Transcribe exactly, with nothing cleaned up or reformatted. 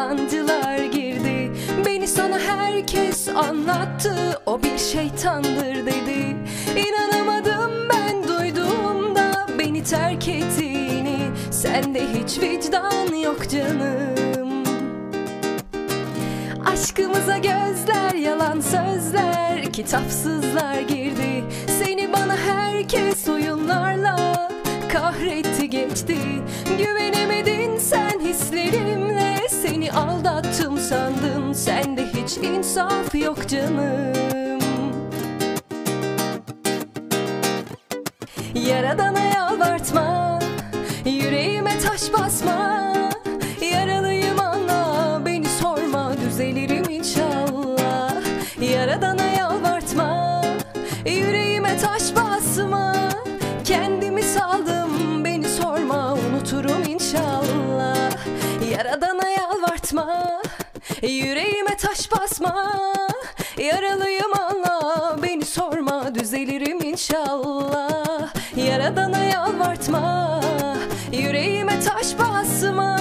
yalancılar girdi. Beni sana herkes anlattı, o bir şeytandır dedi. İnanamadım ben duyduğumda beni terk ettiğini. Sende hiç vicdan yok canım. Aşkımıza gözler, yalan sözler, kitapsızlar girdi. Seni bana herkes oyunlarla kahretti geçti. Güvenemedin sen hislerimle, seni aldattım sandın. Sende hiç insaf yok canım. Yaradana yalvartma, yüreğime taş basma. Yaralıyım anla, beni sorma, düzelirim inşallah. Yaradana yalvartma, yüreğime taş basma. Kendimi saldım, beni sorma, unuturum inşallah. Yaradana yalvartma, yüreğime taş basma. Yaralıyım anla, beni sorma, düzelirim inşallah. Yaradana yalvartma, yüreğime taş basma.